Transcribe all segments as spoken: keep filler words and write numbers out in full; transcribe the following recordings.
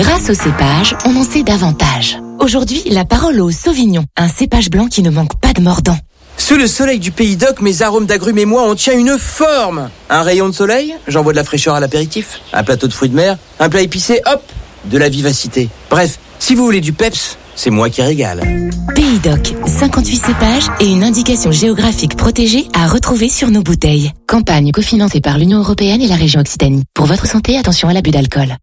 Grâce au cépage, on en sait davantage. Aujourd'hui, la parole au Sauvignon, un cépage blanc qui ne manque pas de mordant. Sous le soleil du Pays d'Oc, mes arômes d'agrumes et moi, on tient une forme. Un rayon de soleil, j'envoie de la fraîcheur à l'apéritif. Un plateau de fruits de mer, un plat épicé, hop, de la vivacité. Bref, si vous voulez du peps, c'est moi qui régale. Pays d'Oc, cinquante-huit cépages et une indication géographique protégée à retrouver sur nos bouteilles. Campagne cofinancée par l'Union européenne et la région Occitanie. Pour votre santé, attention à l'abus d'alcool.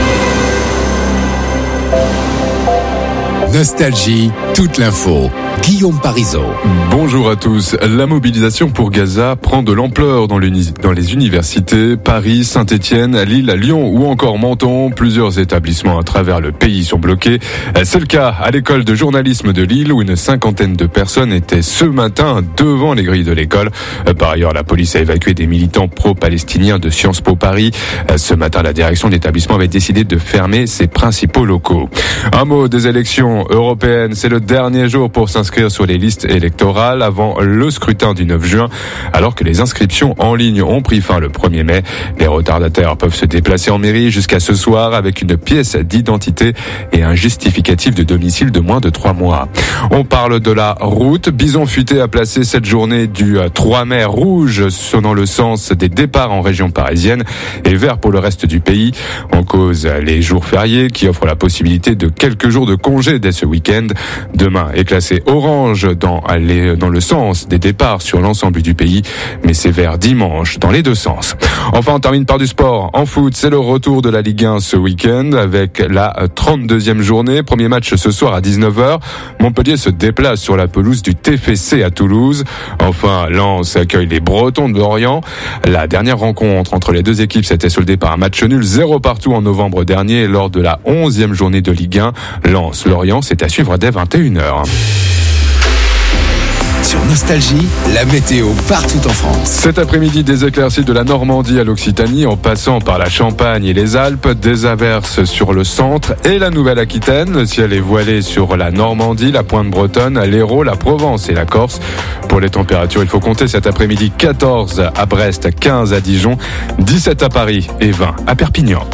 Nostalgie, toute l'info. Guillaume Parisot. Bonjour à tous. La mobilisation pour Gaza prend de l'ampleur dans, dans les universités. Paris, Saint-Étienne, Lille, Lyon ou encore Menton. Plusieurs établissements à travers le pays sont bloqués. C'est le cas à l'école de journalisme de Lille où une cinquantaine de personnes étaient ce matin devant les grilles de l'école. Par ailleurs, la police a évacué des militants pro-palestiniens de Sciences Po Paris. Ce matin, la direction de l'établissement avait décidé de fermer ses principaux locaux. Un mot des élections européennes. C'est le dernier jour pour s'inscrire sur les listes électorales avant le scrutin du neuf juin, alors que les inscriptions en ligne ont pris fin le premier mai. Les retardataires peuvent se déplacer en mairie jusqu'à ce soir avec une pièce d'identité et un justificatif de domicile de moins de trois mois. On parle de la route. Bison Futé a placé cette journée du trois mai rouge sonnant le sens des départs en région parisienne et vert pour le reste du pays. En cause, les jours fériés qui offrent la possibilité de quelques jours de congé dès ce week-end. Demain est classé orange dans, les, dans le sens des départs sur l'ensemble du pays, mais c'est vert dimanche dans les deux sens. Enfin, on termine par du sport. En foot, c'est le retour de la Ligue un ce week-end avec la trente-deuxième journée. Premier match ce soir à dix-neuf heures. Montpellier se déplace sur la pelouse du T F C à Toulouse. Enfin, Lens accueille les Bretons de Lorient. La dernière rencontre entre les deux équipes s'était soldée par un match nul zéro partout en novembre dernier lors de la onzième journée de Ligue un. Lens-Lorient, c'est à suivre dès vingt et une heures. Sur Nostalgie, la météo partout en France. Cet après-midi, des éclaircies de la Normandie à l'Occitanie, en passant par la Champagne et les Alpes, des averses sur le centre et la Nouvelle-Aquitaine. Le ciel est voilé sur la Normandie, la Pointe bretonne, l'Hérault, la Provence et la Corse. Pour les températures, il faut compter cet après-midi quatorze à Brest, quinze à Dijon, dix-sept à Paris et vingt à Perpignan.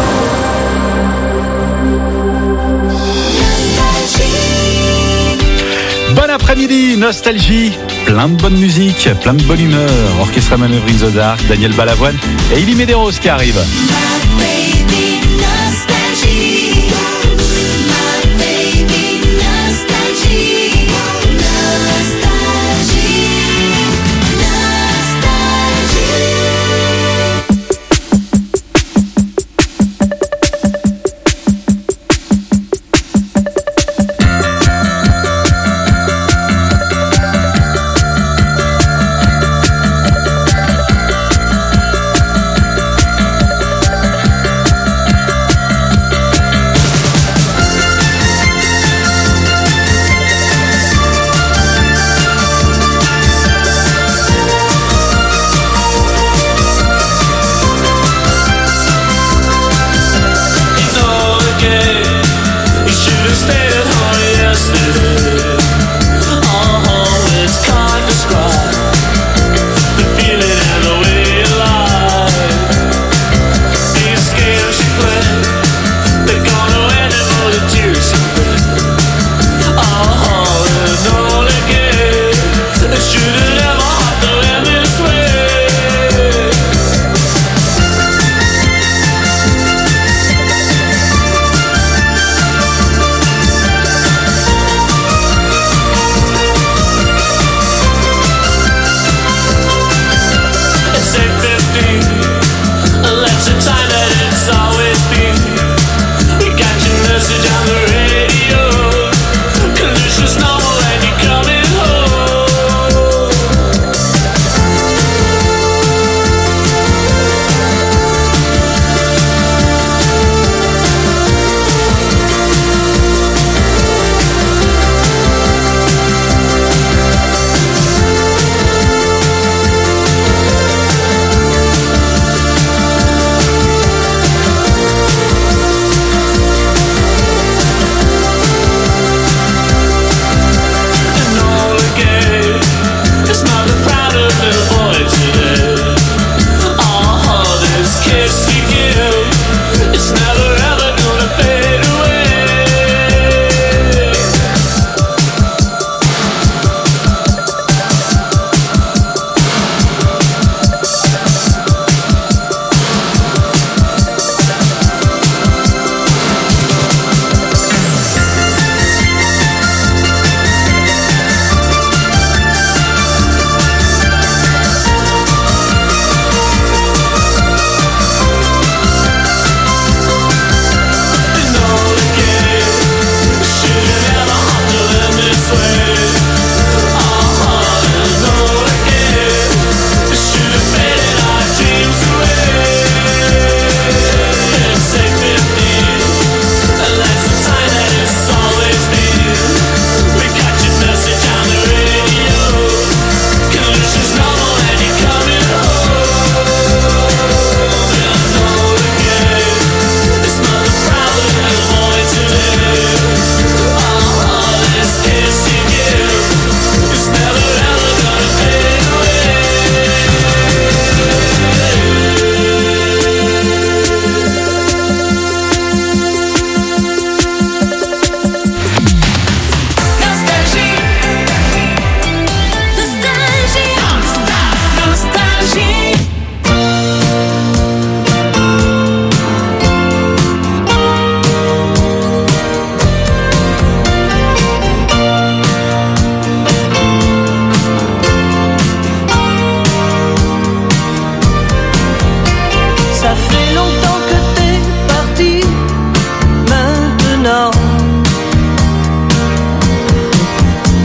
Bon après-midi, Nostalgie, plein de bonne musique, plein de bonne humeur. Orchestra Manœuvre in the Dark, Daniel Balavoine et Elie Medeiros qui arrive.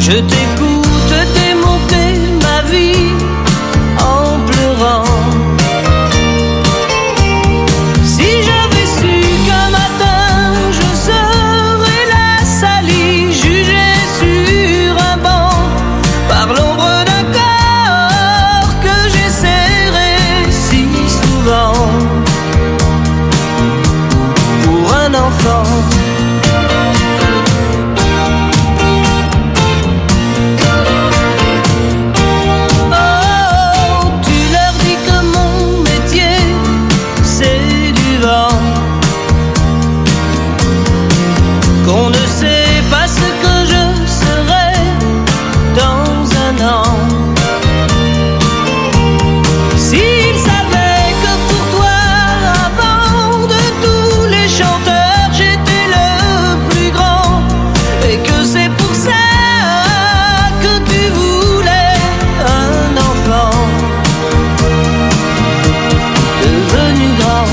Je t'écoute démonter ma vie en pleurant. Si j'avais su qu'un matin je serais la salie, jugée sur un banc par l'ombre d'un corps que j'ai serré si souvent pour un enfant. Qu'on ne sait pas ce que je serai dans un an. S'il savait que pour toi, avant de tous les chanteurs, j'étais le plus grand, et que c'est pour ça que tu voulais un enfant devenu grand.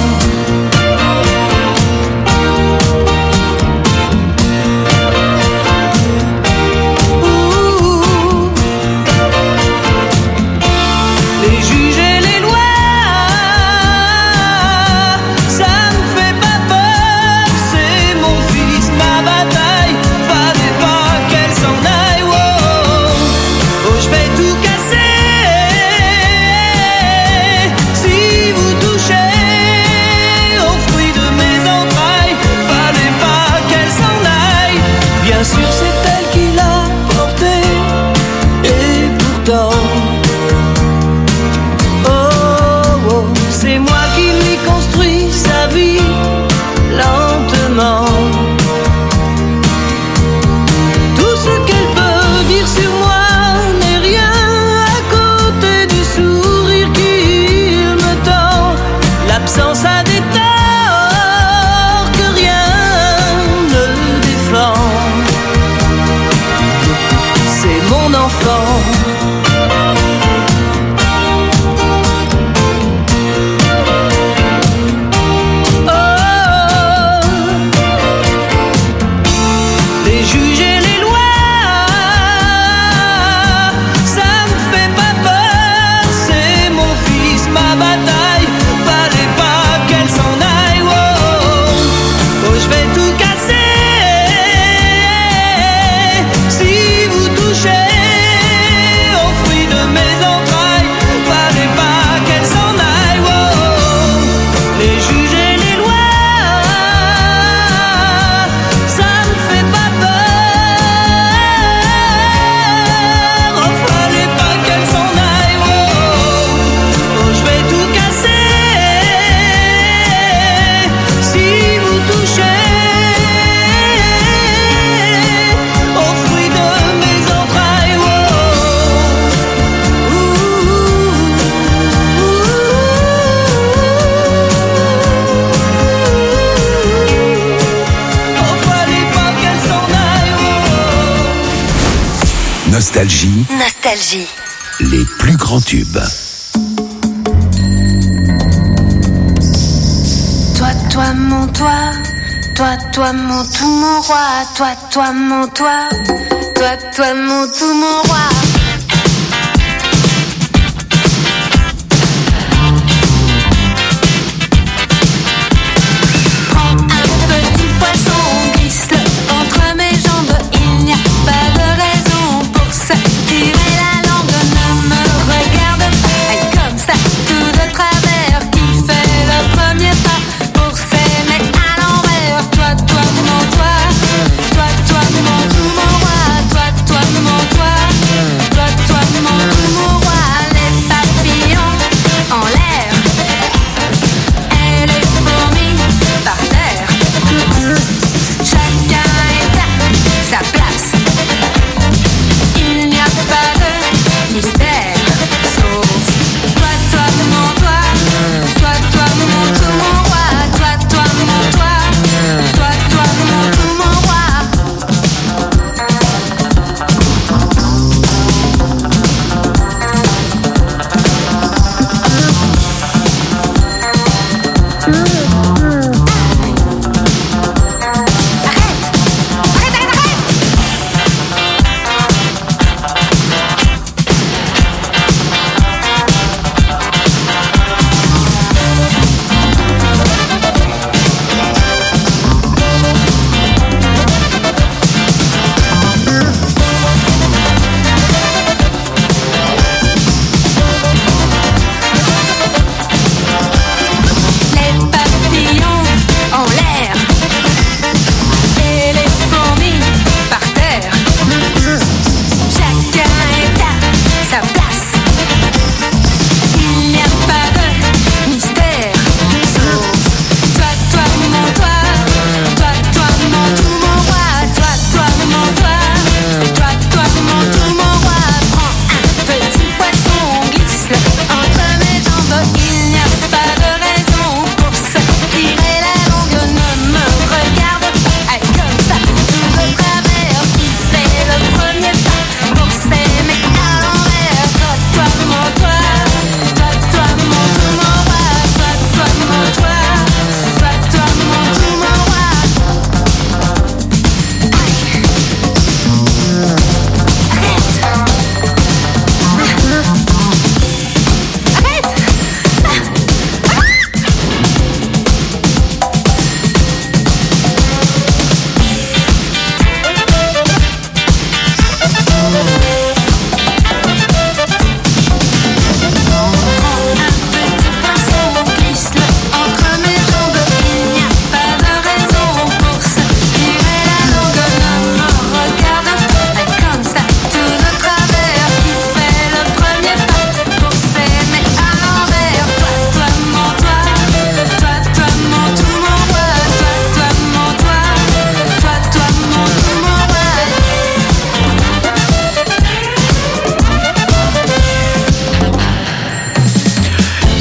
Bien sûr c'est elle qui l'a porté, et pourtant oh, oh, c'est moi qui lui construis sa vie lentement. Tout ce qu'elle peut dire sur moi n'est rien à côté du sourire qu'il me tend. L'absence a des torts que rien ne défend. C'est mon enfant. Oh, les juges et les lois, ça me fait pas peur. C'est mon fils, ma bataille. Fallait pas qu'elle s'en aille. Oh, oh, je vais tout casser. Si vous touchez aux fruits de mes entrailles, fallait pas qu'elle s'en aille. Oh, les juges et les lois, ça me fait pas peur. Oh, fallait pas qu'elle s'en aille. Oh, oh, je vais tout casser. Si vous touchez aux fruits de mes entrailles. Oh, oh, fallait pas qu'elle s'en aille. Oh. Nostalgie, Nostalgie. les plus grands tubes. Toi, toi, mon toi, toi, toi, mon tout, mon roi, toi, toi, mon toi, toi, toi, mon tout, mon roi. Prends un petit poisson, glisse-le entre mes jambes, il n'y a pas de raison pour se tirer la langue. Ne me regarde pas comme ça, tout de travers, qui fait le premier pas pour s'aimer à l'envers. Toi, toi, mon toi, toi, toi, mon tout, mon roi, toi, toi, mon toi,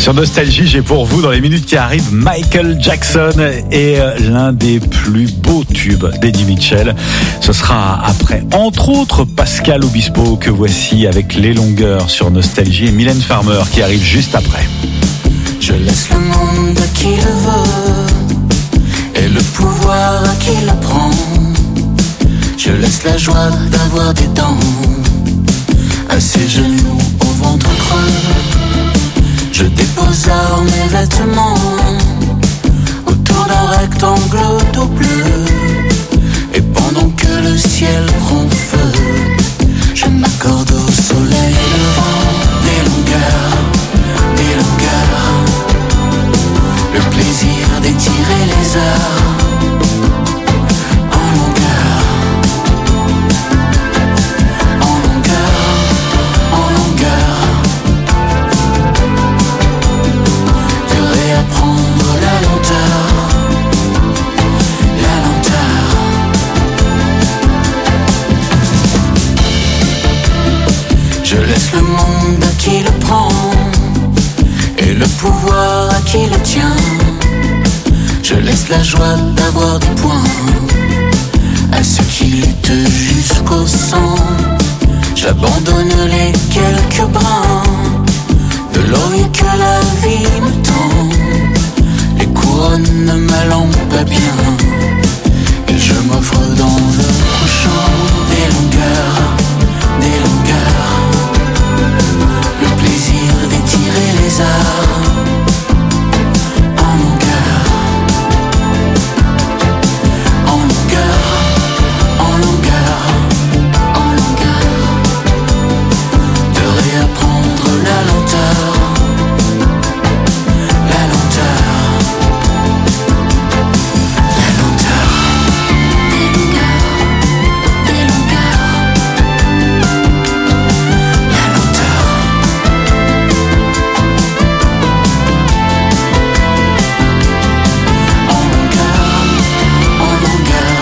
Sur Nostalgie, j'ai pour vous, dans les minutes qui arrivent, Michael Jackson et l'un des plus beaux tubes d'Eddie Mitchell. Ce sera après, entre autres, Pascal Obispo, que voici avec Les Longueurs sur Nostalgie, et Mylène Farmer qui arrive juste après. Je laisse le monde à qui le veut et le pouvoir à qui le prend. Je laisse la joie d'avoir des dents à ses genoux au ventre creux. Je dépose là mes vêtements autour d'un rectangle tout bleu. Et pendant que le ciel prend feu, je m'accorde au soleil levant. Des longueurs, des longueurs, le plaisir d'étirer les heures. En longueur, en longueur, en longueur, de réapprendre la lenteur, la lenteur. Je laisse le monde à qui le prend et le pouvoir à qui le tient. Je laisse la joie d'avoir des points à ceux qui luttent jusqu'au sang. J'abandonne les quelques brins de l'oreille que la vie me tend. Les couronnes ne ma lampe pas bien et je m'offre dans le prochain. Des longueurs, des longueurs, le plaisir d'étirer les arts. En longueur, en longueur, en longueur, en longueur, de réapprendre la lenteur, la lenteur, la lenteur. Des longueurs, des longueurs, la lenteur. En longueur, en longueur.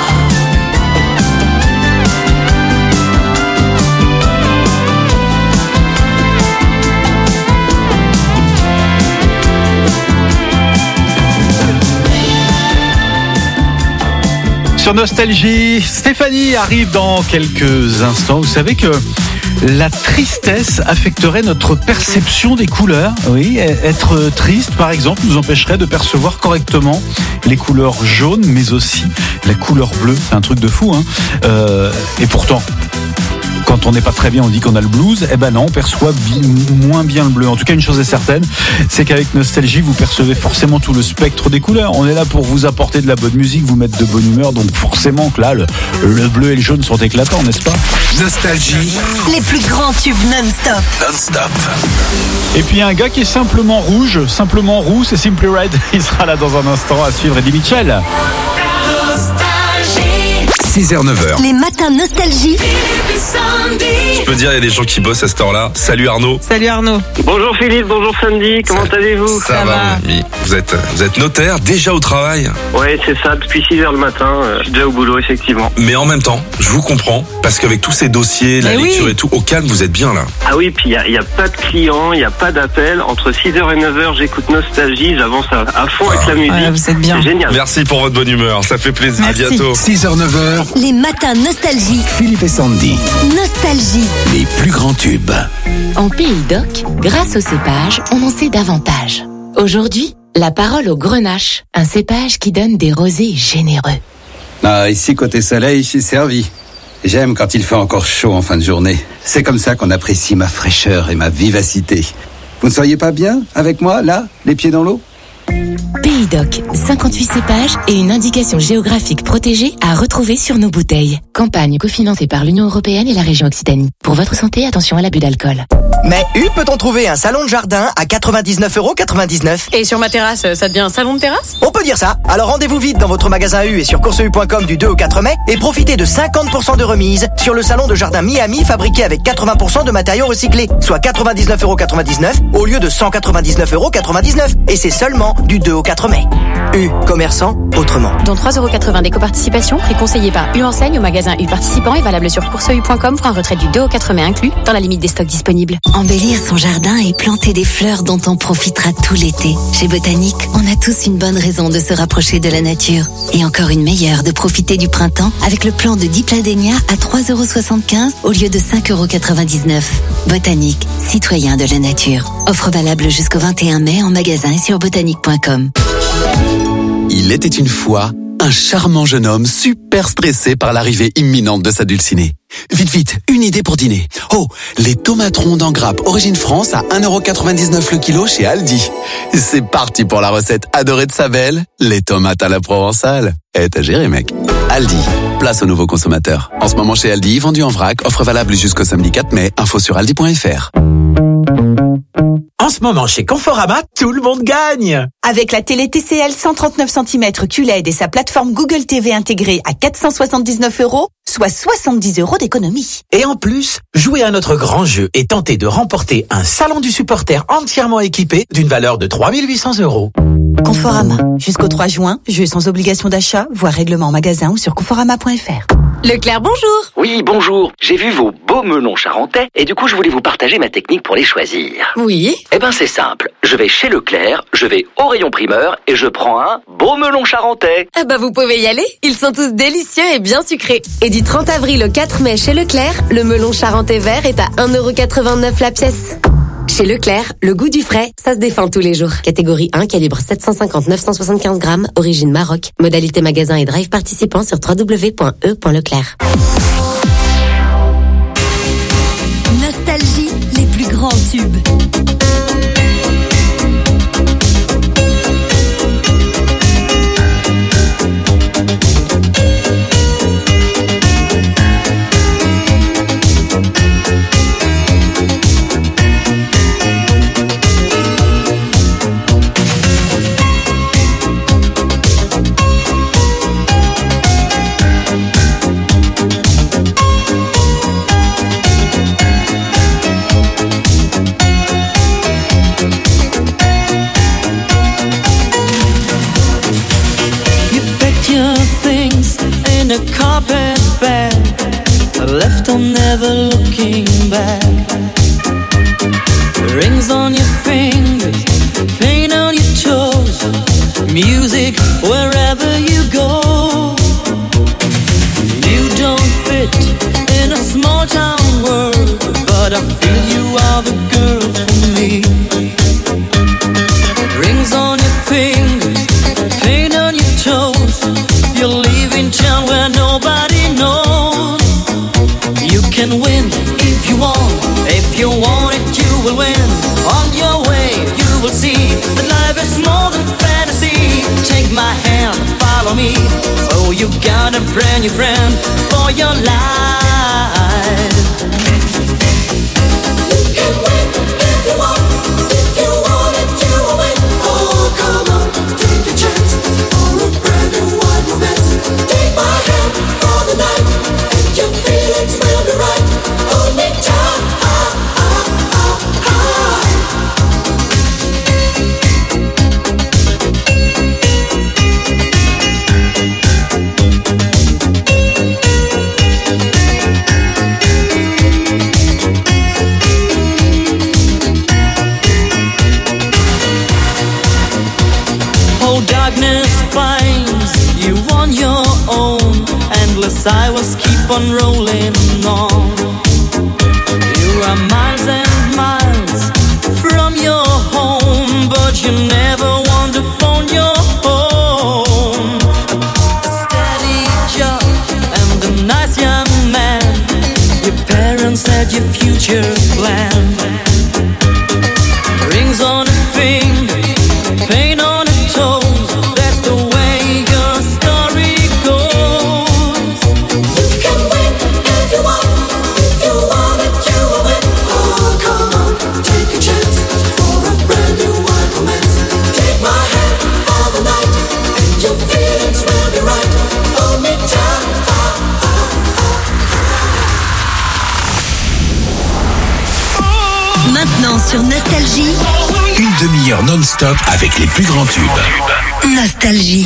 Sur Nostalgie, Stéphanie arrive dans quelques instants. Vous savez que la tristesse affecterait notre perception des couleurs. Oui, être triste, par exemple, nous empêcherait de percevoir correctement les couleurs jaunes, mais aussi la couleur bleue. C'est un truc de fou, hein. Euh, et pourtant, quand on n'est pas très bien, on dit qu'on a le blues. Eh ben non, on perçoit bi- moins bien le bleu. En tout cas, une chose est certaine, c'est qu'avec Nostalgie, vous percevez forcément tout le spectre des couleurs. On est là pour vous apporter de la bonne musique, vous mettre de bonne humeur. Donc forcément que là, le, le bleu et le jaune sont éclatants, n'est-ce pas? Nostalgie Les plus grands tubes non-stop. non-stop. Et puis un gars qui est simplement rouge, simplement roux, c'est Simply Red. Il sera là dans un instant à suivre Eddie Mitchell. six heures neuf heures. Les matins Nostalgie. Je peux dire, il y a des gens qui bossent à cette heure-là. Salut Arnaud. Salut Arnaud. Bonjour Philippe, bonjour Sandy, comment Ça- allez-vous? Ça, Ça va, va. mon ami. Vous êtes, vous êtes notaire, déjà au travail. Ouais, c'est ça, depuis six heures le matin, euh, je suis déjà au boulot, effectivement. Mais en même temps, je vous comprends, parce qu'avec tous ces dossiers, la Mais lecture oui. et tout, au calme, vous êtes bien là. Ah oui, puis il n'y a, y a pas de clients, il n'y a pas d'appel. Entre six heures et neuf heures, j'écoute Nostalgie, j'avance à, à fond avec la musique. Ouais, vous êtes bien. C'est génial. Merci pour votre bonne humeur, ça fait plaisir. Merci. À bientôt. six heures neuf heures. Les matins Nostalgie. Philippe et Sandy. Nostalgie. Les plus grands tubes. En Pays d'Oc, grâce au cépage, on en sait davantage. Aujourd'hui, la parole au grenache, un cépage qui donne des rosés généreux. Ah, ici, côté soleil, je suis servi. J'aime quand il fait encore chaud en fin de journée. C'est comme ça qu'on apprécie ma fraîcheur et ma vivacité. Vous ne seriez pas bien avec moi, là, les pieds dans l'eau ? Pays d'Oc, cinquante-huit cépages et une indication géographique protégée à retrouver sur nos bouteilles. Campagne cofinancée par l'Union européenne et la région Occitanie. Pour votre santé, attention à l'abus d'alcool. Mais où peut-on trouver un salon de jardin à quatre-vingt-dix-neuf euros quatre-vingt-dix-neuf? Et sur ma terrasse, ça devient un salon de terrasse? On peut dire ça. Alors rendez-vous vite dans votre magasin U et sur course u point com du deux au quatre mai et profitez de cinquante pour cent de remise sur le salon de jardin Miami fabriqué avec quatre-vingts pour cent de matériaux recyclés, soit quatre-vingt-dix-neuf euros quatre-vingt-dix-neuf au lieu de cent quatre-vingt-dix-neuf euros quatre-vingt-dix-neuf. Et c'est seulement du deux au quatre mai. mai. U, commerçant, autrement. Dont trois euros quatre-vingts d'éco-participation, prix conseillé par U Enseigne au magasin U participant et valable sur course u point com pour un retrait du deux euros quatre-vingts inclus dans la limite des stocks disponibles. Embellir son jardin et planter des fleurs dont on profitera tout l'été. Chez Botanique, on a tous une bonne raison de se rapprocher de la nature. Et encore une meilleure de profiter du printemps avec le plan de Dipladenia à trois euros soixante-quinze au lieu de cinq euros quatre-vingt-dix-neuf. Botanique, citoyen de la nature. Offre valable jusqu'au vingt et un mai en magasin et sur botanique point com. Il était une fois un charmant jeune homme super stressé par l'arrivée imminente de sa dulcinée. Vite, vite, une idée pour dîner. Oh, les tomates rondes en grappe origine France à un euro quatre-vingt-dix-neuf le kilo chez Aldi. C'est parti pour la recette adorée de sa belle, les tomates à la provençale. Eh, t'as géré, mec. Aldi, place aux nouveaux consommateurs. En ce moment chez Aldi, vendu en vrac, offre valable jusqu'au samedi quatre mai, info sur aldi point f r. En ce moment, chez Conforama, tout le monde gagne! Avec la télé T C L cent trente-neuf centimètres Q L E D et sa plateforme Google T V intégrée à quatre cent soixante-dix-neuf euros, soit soixante-dix euros d'économie. Et en plus, jouez à notre grand jeu et tentez de remporter un salon du supporter entièrement équipé d'une valeur de trois mille huit cents euros. Conforama. Jusqu'au trois juin, jeu sans obligation d'achat, voire règlement en magasin ou sur conforama point f r. Leclerc, bonjour. Oui, bonjour. J'ai vu vos beaux melons charentais et du coup, je voulais vous partager ma technique pour les choisir. Oui. Eh ben, c'est simple. Je vais chez Leclerc, je vais au rayon primeur et je prends un beau melon charentais. Eh ben, vous pouvez y aller. Ils sont tous délicieux et bien sucrés. Et du trente avril au quatre mai chez Leclerc, le melon charentais vert est à un euro quatre-vingt-neuf la pièce. Chez Leclerc, le goût du frais, ça se défend tous les jours. Catégorie un, calibre sept cent cinquante à neuf cent soixante-quinze grammes, origine Maroc. Modalité magasin et drive participant sur w w w point e point leclerc. Nostalgie, les plus grands tubes. A carpet bag, left on never looking back. Rings on your fingers, paint on your toes, music wherever you go. You don't fit in a small town world, but I feel you are the girl for me. Rings on your fingers, paint on your toes, you're leaving town where nobody knows. You can win if you want, if you want it you will win. On your way you will see that life is more than fantasy. Take my hand, follow me. Oh, you got a brand new friend for your life. You can win if you want, if you want it you will win. Oh, come on, take a chance for a brand new wide romance. Take my hand for the night, and your feelings will be right. Hold me tight, ah, ah, ah, ah. Oh, darkness finds you on your own. Endless hours keep on rolling on. You are miles and miles from your home, but you never want to phone your home. A steady job and a nice young man. Your parents had your future planned. Rings on a finger, paint on a toes. That's the way your story goes. You can win if you want, if you want it you will win. Oh, come on, take a chance for a brand new wide romance. Take my hand for the night, and your feelings will be right. Hold me tight, ah, ah, ah. Maintenant sur Nostalgie, Une demi-heure non-stop avec les plus grands tubes. Nostalgie.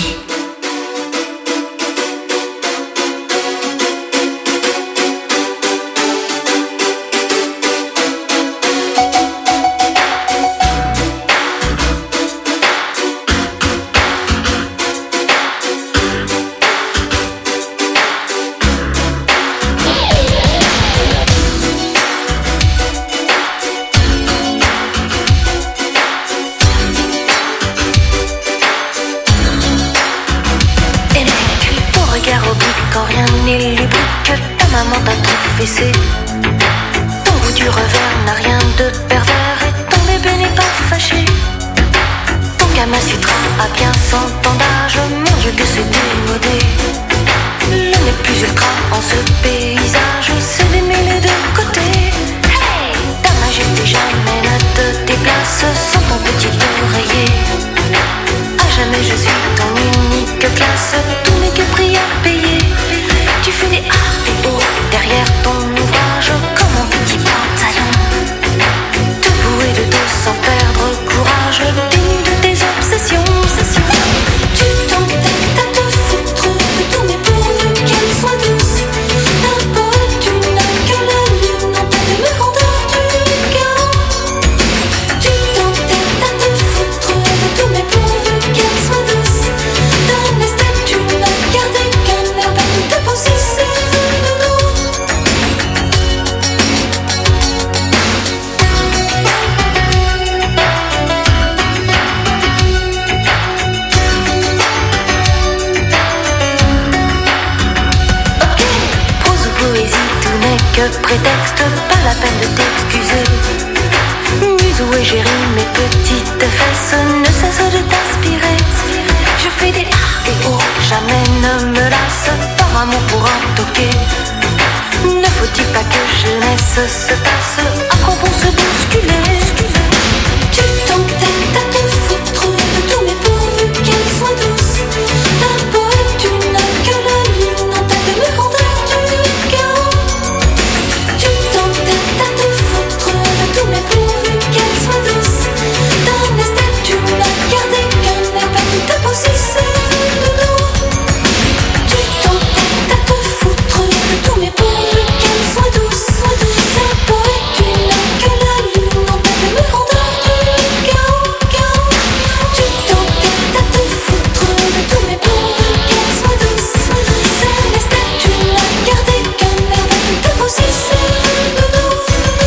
Ton goût du revers n'a rien de pervers et ton bébé n'est pas fâché. Ton gamin Citra a bien cent ans d'âge, mon Dieu que c'est démodé. Le nez plus ultra en ce paysage, c'est d'aimer les deux côtés. Hey, ta majesté jamais ne te déplace sans ton petit oreiller. À jamais je suis ton unique classe, tout n'est que prix à payer. Tu fais des A et O derrière ton ouvrage comme un petit pantalon. Debout et de dos sans perdre courage, dénu de tes obsessions, obsessions. Tu t'entêtes à te foutre de ton nez pourvu qu'elle soit douce. N'importe, tu n'as que la lune en tête de grandeur du chaos. Tu t'entêtes à te foutre de ton nez pourvu qu'elle soit douce. Dans les stades, tu n'as gardé qu'un air battu de pensée. Que prétexte, pas la peine de t'excuser. Muse ou égérie, mes petites fesses ne cessent de t'aspirer. Je fais des A et O, jamais ne me lasse, par amour pour un toqué. Ne faut-il pas que jeunesse se passe, à quoi bon se bousculer? Tu t'entêtes à te foutre de tout, mais pourvu qu'elle soit douce. N'importe, tu n'as que la lune en tête de mes grandeurs du chaos. Tu t'entêtes à te foutre de tout, mais pourvu qu'elle soit douce. Dans les stades, tu n'as gardé qu'un air battu de pensée, c'est de dos. Tu t'entêtes à te foutre de tout, mais pourvu qu'elle soit douce, soit douce. Un poète, tu n'as que la lune en tête de mes grandeurs du chaos, chaos. Tu t'entêtes à te foutre de tout, mais pourvu qu'elle soit douce, soit douce. Dans les stades, tu n'as gardé qu'un air battu de pensée, c'est de dos.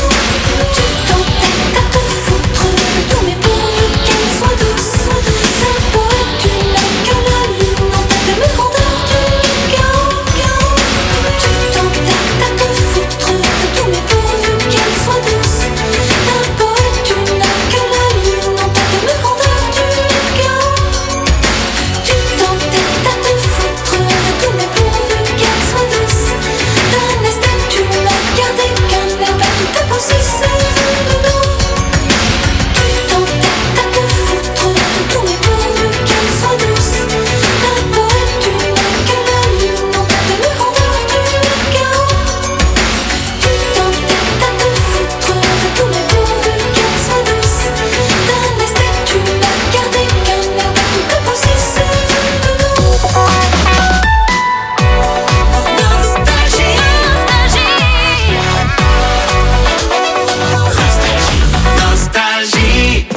Tu t'entêtes à te foutre de tout, mais pourvu qu'elle soit douce, soit douce. Un poète, tu n'as que la lune en tête de mes grandeurs du chaos, chaos. Tu t'entêtes à te foutre de tout, mais pourvu qu'elle soit douce. Un poète, tu n'as que la lune en tête de mes grandeurs du chaos. Tu t'entêtes à te foutre de tout, mais pourvu qu'elle soit douce. Dans les stades, tu n'as gardé qu'un air battu de pensée, c'est de dos. Tu t'entêtes à te foutre de tout, mais pourvu qu'elle soit douce. Un poète, tu n'as que la lune en tête de mes grandeurs du chaos. Tu t'entêtes à te foutre de tout, mais pourvu qu'elle soit douce. Dans les stades, tu n'as gardé qu'un air battu de pensée, c'est de dos. Nostalgie, nostalgie, nostalgie.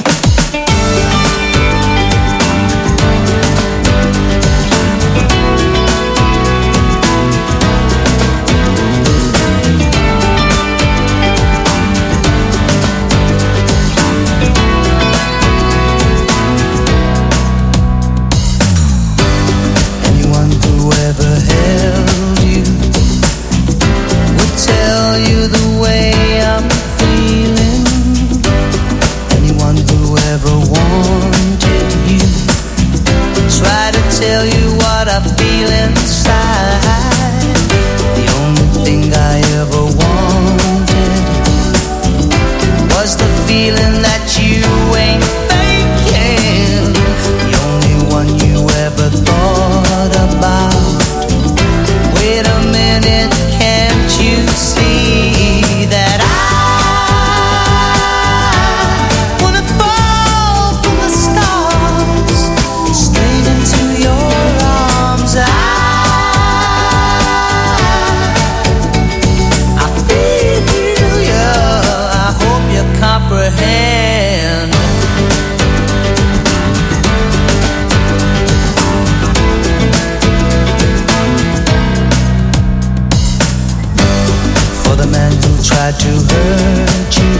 Anyone who ever held you would tell you the way I'm feeling. Anyone who ever wanted you try to tell you what I feel inside. The only thing I ever wanted was the feeling that you ain't faking. The only one you ever thought about. Wait a minute, can't you see that I wanna fall tried to hurt you.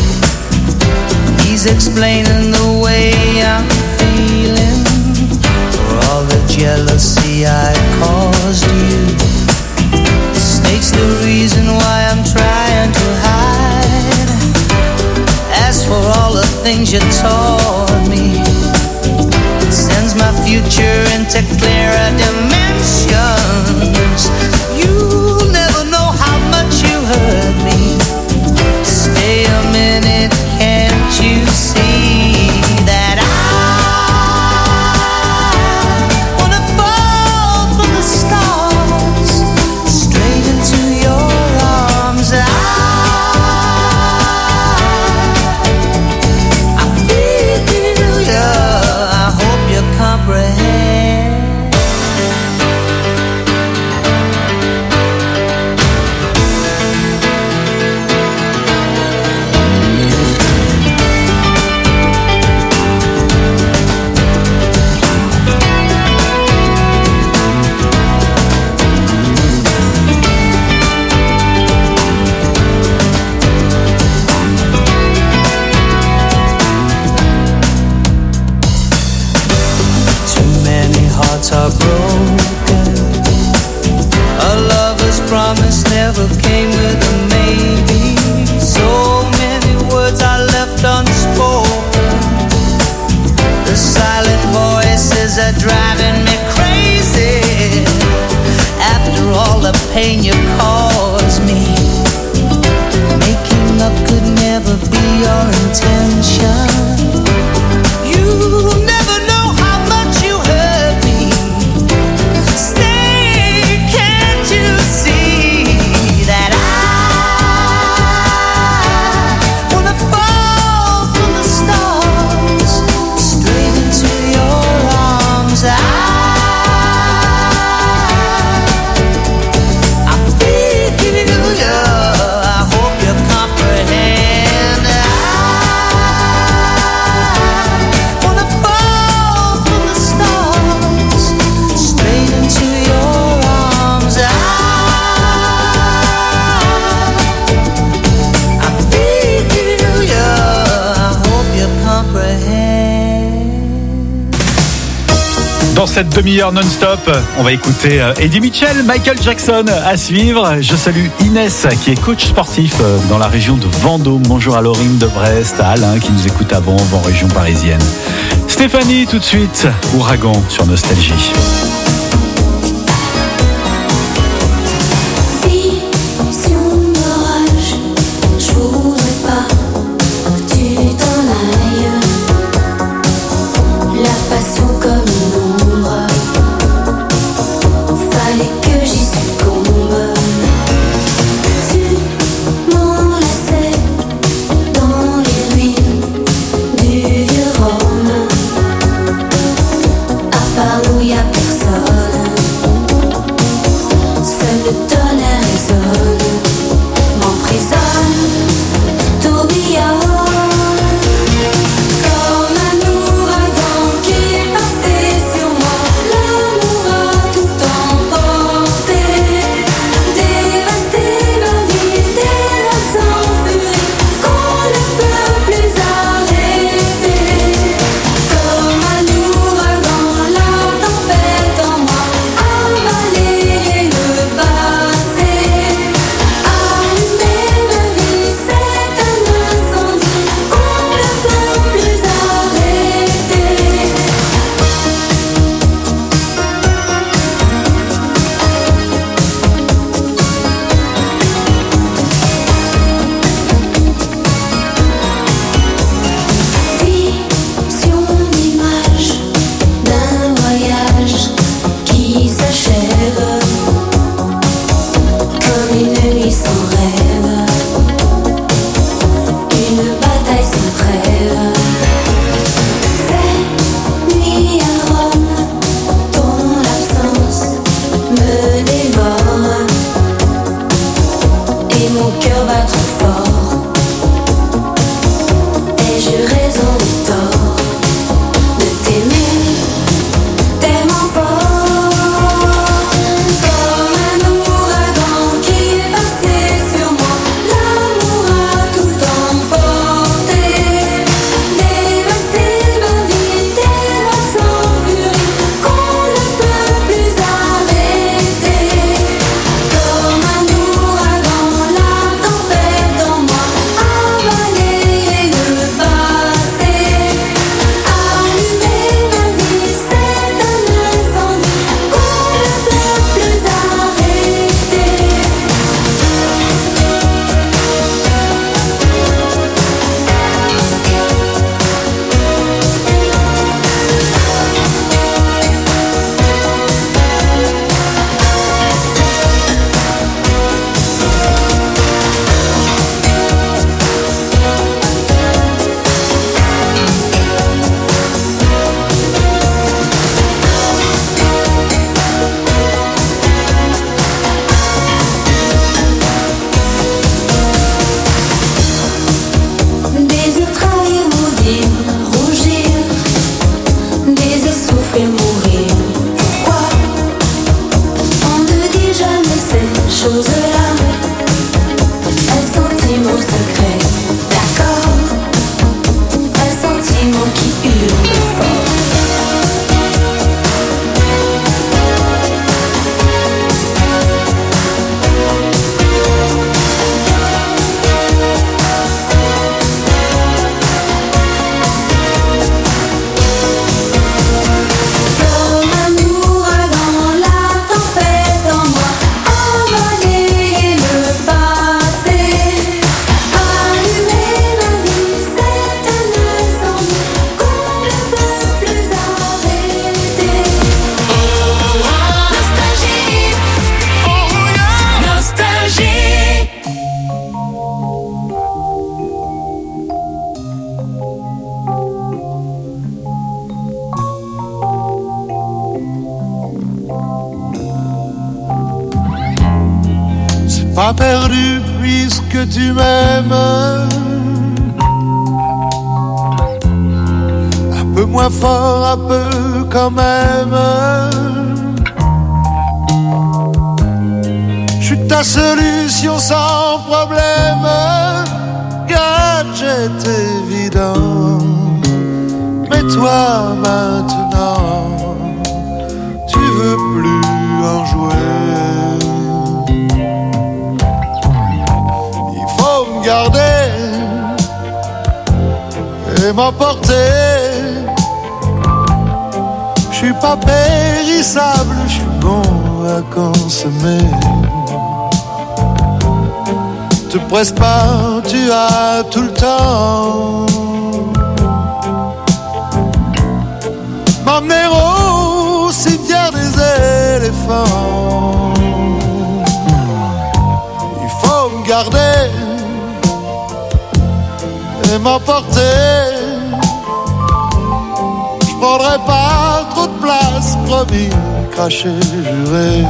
He's explaining the way I'm feeling for all the jealousy I caused you. States the reason why I'm trying to hide. As for all the things you taught me, it sends my future into clearer dimensions. You'll never know how much you hurt me. Stay a minute, can't you see that I wanna fall from the stars straight into your arms? I, I feel you, I hope you comprehend. Are broken. A lover's promise never came with a maybe. So many words are left unspoken. The silent voices are driving me crazy. After all the pain you caused me, making up could never be your intention. You never know how much you hurt me. Dans cette demi-heure non-stop, on va écouter Eddie Mitchell, Michael Jackson à suivre. Je salue Inès qui est coach sportif dans la région de Vendôme. Bonjour à Laurine de Brest, à Alain qui nous écoute à Vanves en région parisienne. Stéphanie tout de suite, Ouragan sur Nostalgie. Bye. pas perdu puisque tu m'aimes. Un peu moins fort, un peu quand même. Je suis ta solution sans problème. Gadget évident. Mais toi maintenant, tu veux plus en jouer. Il faut me garder et m'emporter. Je suis pas périssable, je suis bon à consommer. Te presse pas, tu as tout le temps. M'emmener au cimetière des éléphants. Il faut me garder et m'emporter. Je prendrai pas trop de place, promis, craché, juré.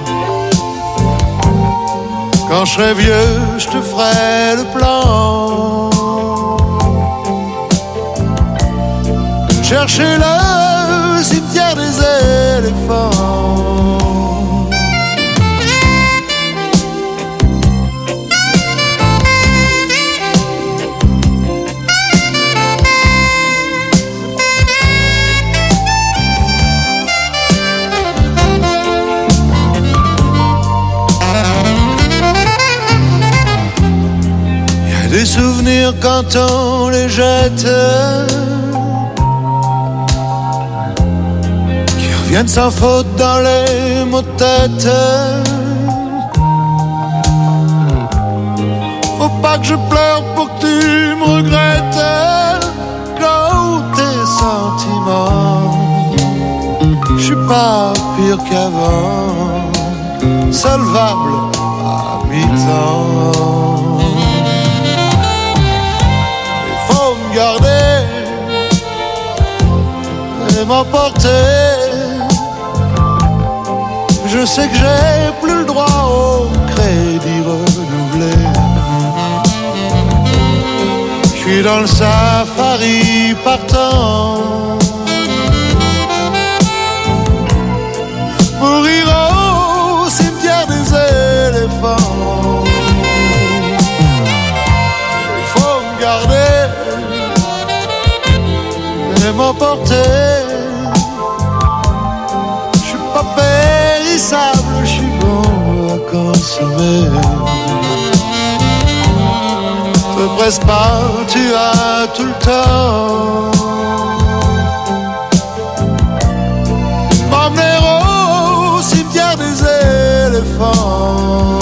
Quand je serai vieux, je te ferai le plan. Chercher le cimetière des éléphants. Des souvenirs quand on les jette, qui reviennent sans faute dans les mots de tête. Faut pas que je pleure pour que tu me regrettes. Quand tes sentiments, je suis pas pire qu'avant, solvable à mi-temps. Garder et m'emporter. Je sais que j'ai plus le droit au crédit renouvelé. Je suis dans le safari partant. Mourir au cimetière des éléphants. Il faut me garder et m'emporter. Je suis pas périssable, je suis bon à consommer. Te presse pas, tu as tout le temps. M'emmener au cimetière des éléphants.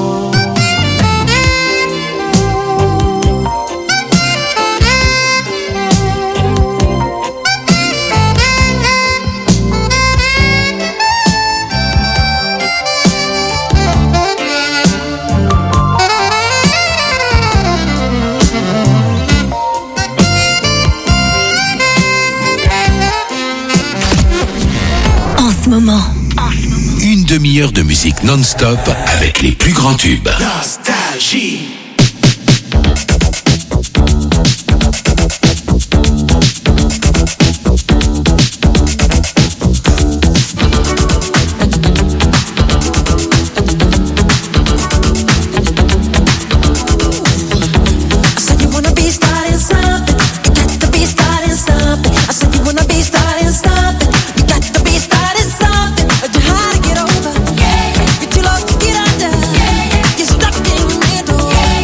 Moment. Une demi-heure de musique non-stop avec les plus grands tubes. Nostalgie. Yeah.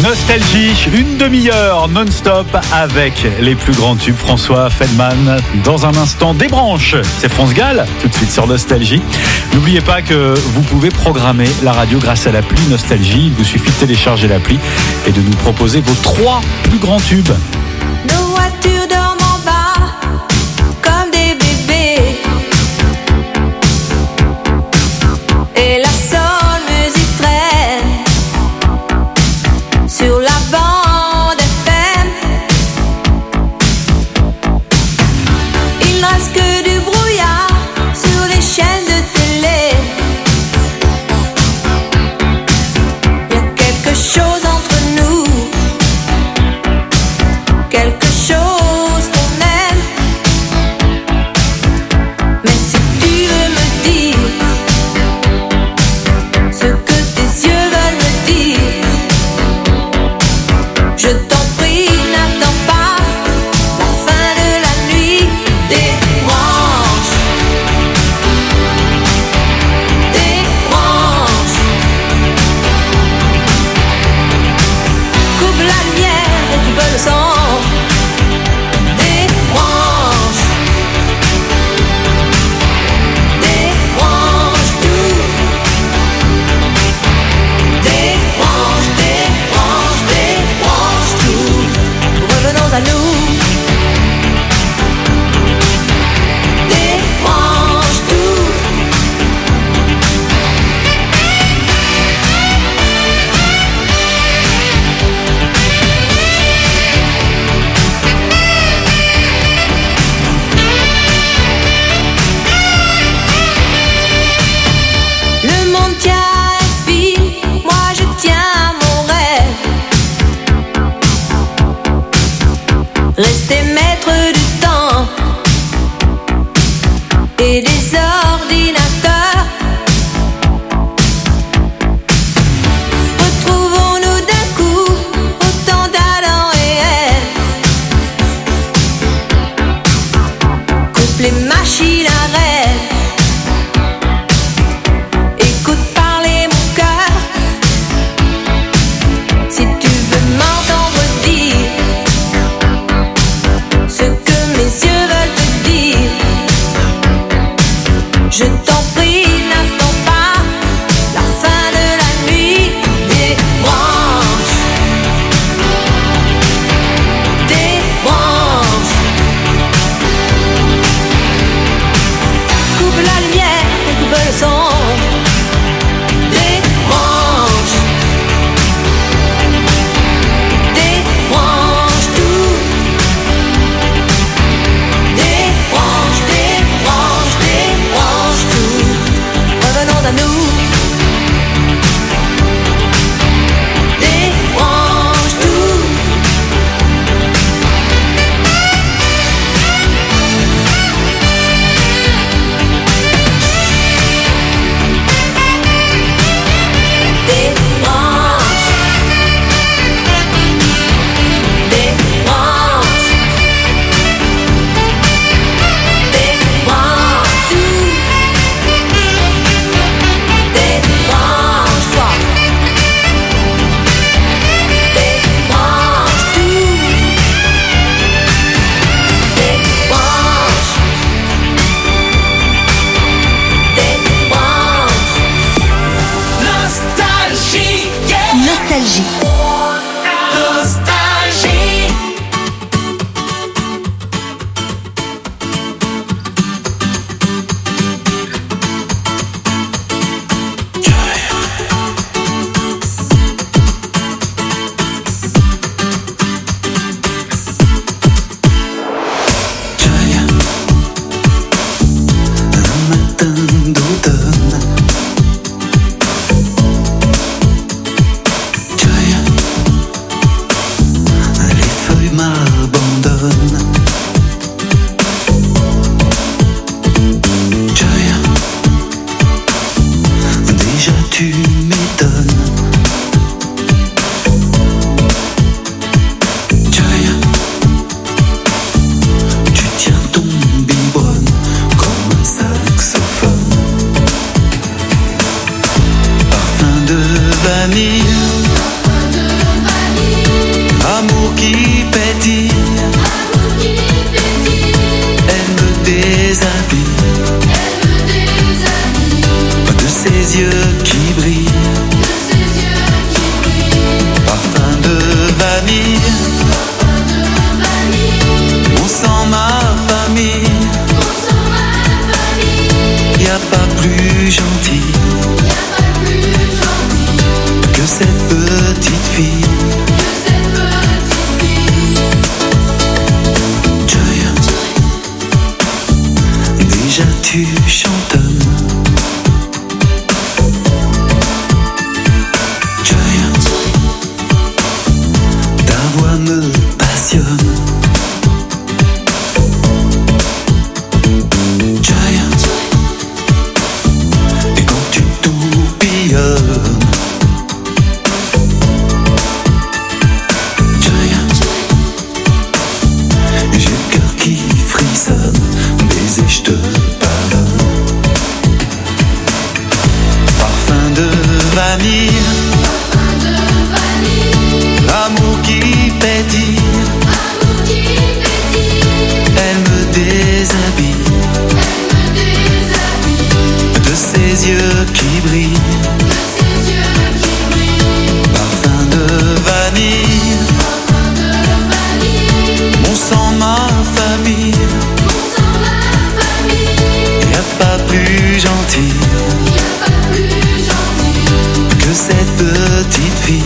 Nostalgie, une demi-heure non-stop avec les plus grands tubes. François Feldman, dans un instant, des branches. C'est France Gall, tout de suite sur Nostalgie. N'oubliez pas que vous pouvez programmer la radio grâce à l'appli Nostalgie. Il vous suffit de télécharger l'appli et de nous proposer vos trois plus grands tubes. Nos voitures dorment en bas, comme des bébés. Et la soul musique traîne sur la bande F M. Il ne reste que du brouillard sur les chaînes de télé. Il y a quelque chose entre nous, quelque chose qu'on aime. Mais si tu veux me dire ce que tes yeux veulent me dire, je t'en prie, n'attends pas la fin de la nuit. Des branches, des branches. Coupe la lumière et tu peux le sang. Des branches, des branches, tout. Des branches, des branches, des branches, tout. Revenons à nous. Des branches, tout. Le monde tient à un fil, moi je tiens à mon rêve. Rester maître du temps et des ordinateurs. Retrouvons-nous d'un coup autant d'Adam et Ève. Coupe les machines à rêve. Écoute parler mon cœur. Si tu veux m'entendre dire ce que mes yeux veulent te dire, je t'en prie, n'attends pas la fin de la nuit. Des branches, des branches. Coupe la lumière et coupe le son. Des branches, des branches, tout. Des branches, des branches, des branches, tout. Revenons à nous. Des branches, tout. Des branches, des branches, des branches, tout. Des branches, toi. Des branches, tout. Des branches, des branches. Nostalgie, yeah. Nostalgie. Nostalgie. vanille. qui pétille, elle me déshabille, de ses yeux qui brillent, parfum de vanille, on sent ma famille, y a pas plus gentil que cette petite fille. Déjà tu chantonnes, Giant, ta voix me passionne, Giant, et quand tu tourbillonnes, Giant, j'ai le cœur qui frissonne, baiser je te vanille, l'amour qui pétille, elle me déshabille, de ses yeux qui brillent, parfum de vanille, on sent ma famille, y a pas plus gentil que cette petite fille.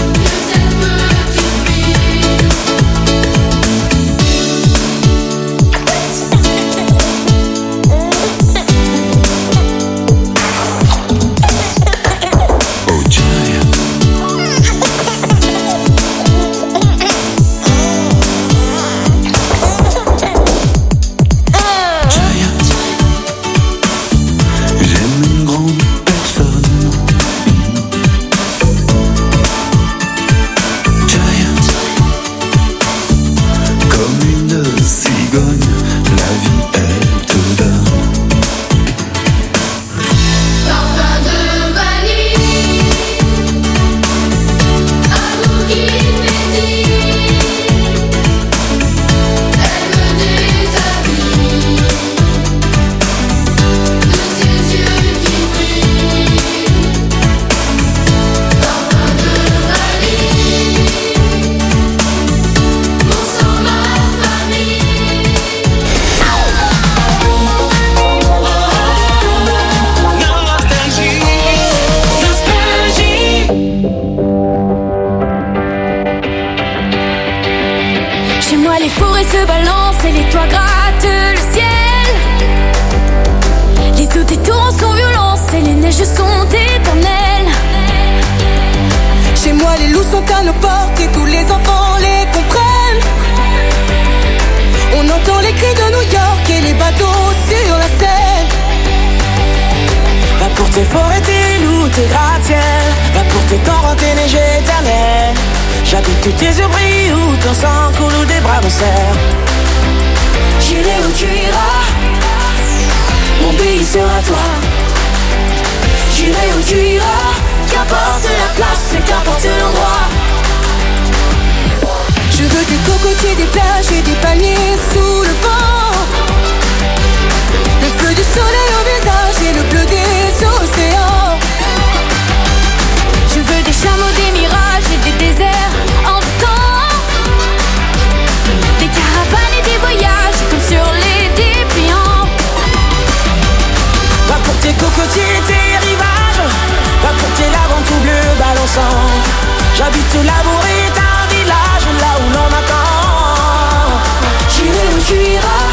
J'habite la bourrée, un village là où l'on m'attend. J'irai où tu iras,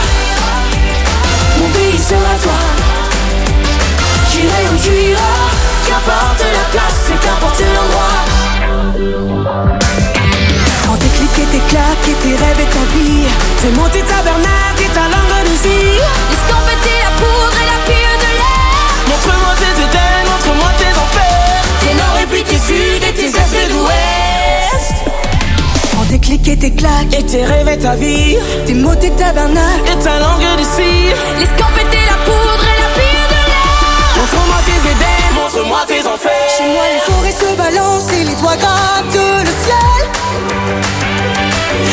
mon pays sera toi. J'irai où tu iras, qu'importe la place et qu'importe l'endroit. Quand tes clics et tes claques et tes rêves et ta vie, c'est mon petit tabernacle et ta langue de cire. L'escampette et la poudre et la fille de l'air. Montre-moi tes étoiles, montre-moi tes enfers. Tes nord et puis tes sud et tes est et d'ouest. Prends tes clics et tes claques et tes rêves et ta vie, tes mots, tes tabernacles et ta langue de cire. L'escampette et la poudre et la fille de l'air. Montre-moi tes édèmes, montre-moi tes enfers. Chez moi les forêts se balancent et les toits grattent le ciel.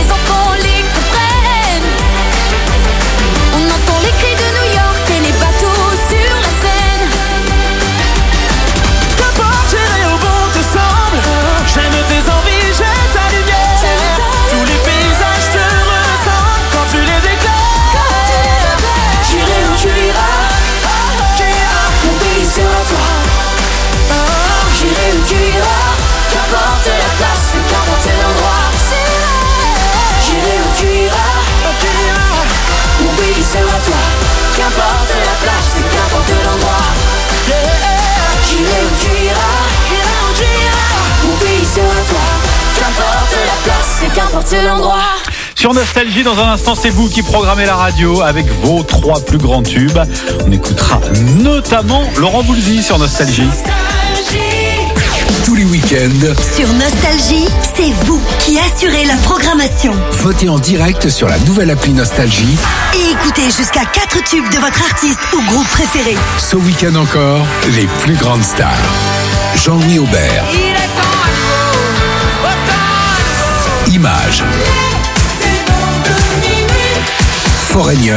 les enfants les comprennent. On entend les cris de New York et les bateaux sur la Seine. Qu'importe, j'irai au bon te semble. J'aime tes envies, j'aime ta lumière. Tous les paysages te ressemblent quand tu les éclaires. J'irai où tu iras, mon pays sera toi. J'irai où tu iras, qu'importe la place, qu'importe l'endroit. J'irai où tu iras, mon pays sera toi. Qu'importe la place, qu'importe l'endroit. J'irai où tu iras, mon pays sera toi. Qu'importe la place, qu'importe l'endroit. Sur Nostalgie, dans un instant, c'est vous qui programmez la radio avec vos trois plus grands tubes. On écoutera notamment Laurent Voulzy sur Nostalgie. Tous les week-ends, Sur Nostalgie, c'est vous qui assurez la programmation. votez en direct sur la nouvelle appli Nostalgie. Et écoutez jusqu'à quatre tubes de votre artiste ou groupe préféré. Ce week-end encore, les plus grandes stars. Jean-Louis Aubert. Images. Foreigner.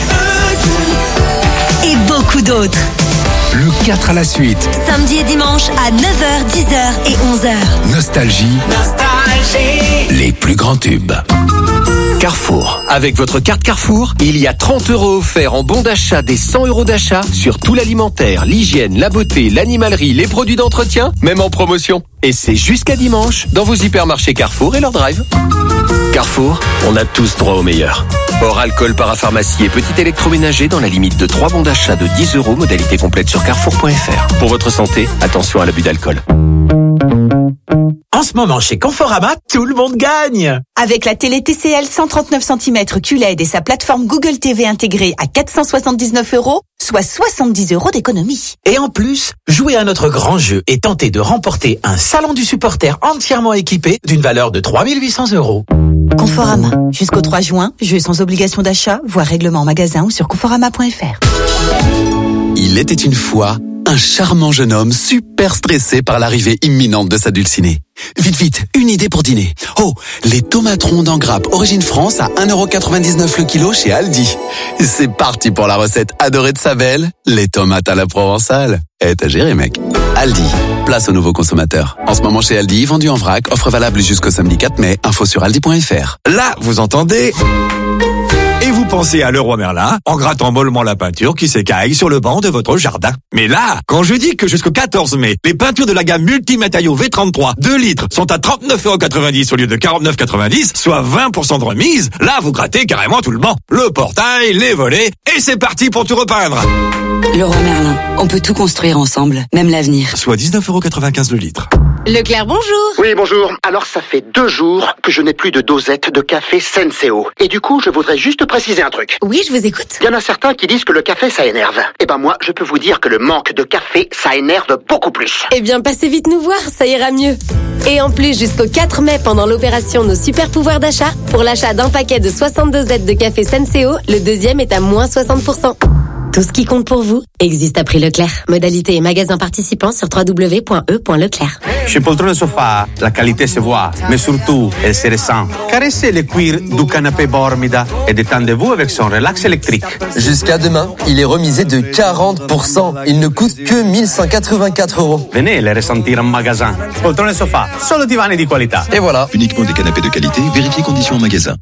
Et beaucoup d'autres. Le quatre à la suite. Samedi et dimanche à neuf heures, dix heures et onze heures. Nostalgie. Les plus grands tubes. Carrefour. Avec votre carte Carrefour, il y a trente euros offerts en bon d'achat des cent euros d'achat sur tout l'alimentaire, l'hygiène, la beauté, l'animalerie, les produits d'entretien, même en promotion. Et c'est jusqu'à dimanche dans vos hypermarchés Carrefour et leur drive. Carrefour, on a tous droit au meilleur. Hors alcool, parapharmacie et petit électroménager dans la limite de trois bons d'achat de dix euros, modalité complète sur carrefour point f r. Pour votre santé, attention à l'abus d'alcool. En ce moment, chez Conforama, tout le monde gagne. Avec la télé T C L cent trente-neuf centimètres Q L E D et sa plateforme Google T V intégrée à quatre cent soixante-dix-neuf euros, soit soixante-dix euros d'économie. Et en plus, jouez à notre grand jeu et tentez de remporter un salon du supporter entièrement équipé d'une valeur de trois mille huit cents euros. Conforama. Jusqu'au trois juin, jeu sans obligation d'achat, voire règlement en magasin ou sur conforama point f r. Il était une fois un charmant jeune homme super stressé par l'arrivée imminente de sa dulcinée. Vite, vite, une idée pour dîner. Oh, les tomates rondes en grappe Origine France à un euro quatre-vingt-dix-neuf le kilo chez Aldi. C'est parti pour la recette adorée de sa belle, les tomates à la provençale. Eh, t'as géré, mec. Aldi, place aux nouveaux consommateurs. En ce moment chez Aldi, vendu en vrac, offre valable jusqu'au samedi quatre mai, info sur aldi point f r. Là, vous entendez ? Et vous pensez à Leroy Merlin en grattant mollement la peinture qui s'écaille sur le banc de votre jardin. Mais là, quand je dis que jusqu'au quatorze mai, les peintures de la gamme Multimatériaux V trente-trois deux litres sont à trente-neuf euros quatre-vingt-dix au lieu de quarante-neuf euros quatre-vingt-dix, soit vingt pour cent de remise, là vous grattez carrément tout le banc. Le portail, les volets, et c'est parti pour tout repeindre. Leroy Merlin, on peut tout construire ensemble, même l'avenir. Soit dix-neuf euros quatre-vingt-quinze le litre. Leclerc, bonjour. Oui, bonjour. Alors, ça fait deux jours que je n'ai plus de dosette de café Senseo. Et du coup, je voudrais juste préciser un truc. Oui, je vous écoute. Il y en a certains qui disent que le café, ça énerve. Eh ben moi, je peux vous dire que le manque de café, ça énerve beaucoup plus. Eh bien, passez vite nous voir, ça ira mieux. Et en plus, jusqu'au quatre mai, pendant l'opération Nos Super Pouvoirs d'achat, pour l'achat d'un paquet de soixante dosettes de café Senseo, le deuxième est à moins soixante pour cent. Tout ce qui compte pour vous existe à prix Leclerc. Modalité et magasin participants sur w w w point e point leclerc. Chez Poltrone Sofa, la qualité se voit, mais surtout, elle se ressent. Caressez le cuir du canapé Bormida et détendez-vous avec son relax électrique. Jusqu'à demain, il est remisé de quarante pour cent. Il ne coûte que mille cent quatre-vingt-quatre euros. Venez le ressentir en magasin. Poltrone Sofa, solo divani di qualità. Et voilà. Uniquement des canapés de qualité, vérifiez conditions en magasin.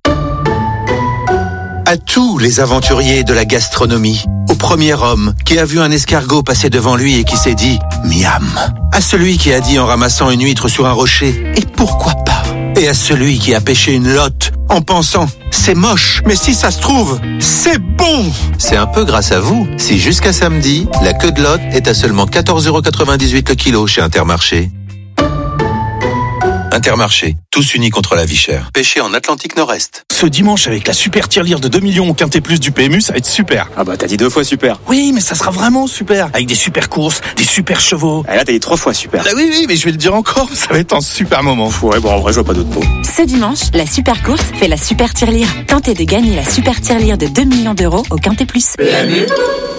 À tous les aventuriers de la gastronomie, au premier homme qui a vu un escargot passer devant lui et qui s'est dit « miam », à celui qui a dit en ramassant une huître sur un rocher « et pourquoi pas », et à celui qui a pêché une lotte en pensant « c'est moche, mais si ça se trouve, c'est bon ». C'est un peu grâce à vous si jusqu'à samedi, la queue de lotte est à seulement quatorze euros quatre-vingt-dix-huit le kilo chez Intermarché. Intermarché, tous unis contre la vie chère. Pêché en Atlantique Nord-Est. Ce dimanche, avec la super tirelire de deux millions au Quintet Plus du P M U, ça va être super. Ah bah t'as dit deux fois super. Oui, mais ça sera vraiment super. Avec des super courses, des super chevaux. Et là t'as dit trois fois super. Ah oui, oui, mais je vais le dire encore, ça va être un super moment. Ouais, bon, en vrai, je vois pas d'autre mot. Ce dimanche, la super course fait la super tirelire. Tentez de gagner la super tirelire de deux millions d'euros au Quintet Plus. P M U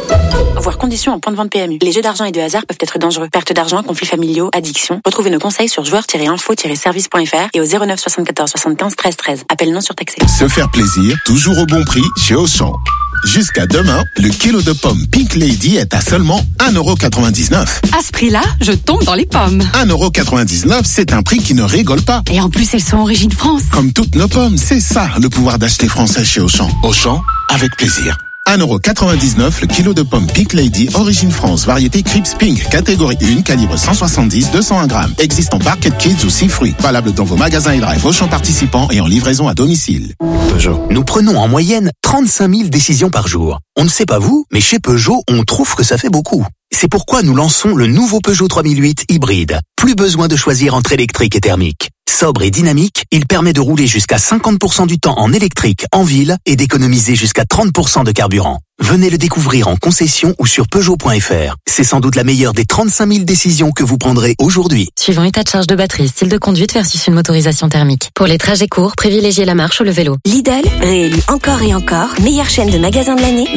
Voir conditions en point de vente P M U. Les jeux d'argent et de hasard peuvent être dangereux. Perte d'argent, conflits familiaux, addiction. Retrouvez nos conseils sur joueurs tiret info tiret service point f r et au zéro neuf soixante-quatorze soixante-quinze treize treize. Appel non surtaxé. Se faire plaisir, toujours au bon prix chez Auchan. Jusqu'à demain, le kilo de pommes Pink Lady est à seulement un euro quatre-vingt-dix-neuf. À ce prix-là, je tombe dans les pommes. un euro quatre-vingt-dix-neuf, c'est un prix qui ne rigole pas. Et en plus, elles sont origine France. Comme toutes nos pommes, c'est ça le pouvoir d'acheter français chez Auchan. Auchan, avec plaisir. un euro quatre-vingt-dix-neuf le kilo de pommes Pink Lady, origine France, variété Crips Pink, catégorie un, calibre cent soixante-dix à deux cent un grammes. Existe en Barquette Kids ou six fruits. Valable dans vos magasins et drive Auchan participants et en livraison à domicile. Peugeot. Nous prenons en moyenne trente-cinq mille décisions par jour. On ne sait pas vous, mais chez Peugeot, on trouve que ça fait beaucoup. C'est pourquoi nous lançons le nouveau Peugeot trois mille huit hybride. Plus besoin de choisir entre électrique et thermique. Sobre et dynamique, il permet de rouler jusqu'à cinquante pour cent du temps en électrique en ville et d'économiser jusqu'à trente pour cent de carburant. Venez le découvrir en concession ou sur Peugeot point f r. C'est sans doute la meilleure des trente-cinq mille décisions que vous prendrez aujourd'hui. Suivant état de charge de batterie, style de conduite versus une motorisation thermique. Pour les trajets courts, privilégiez la marche ou le vélo. Lidl, réélu encore et encore, meilleure chaîne de magasins de l'année.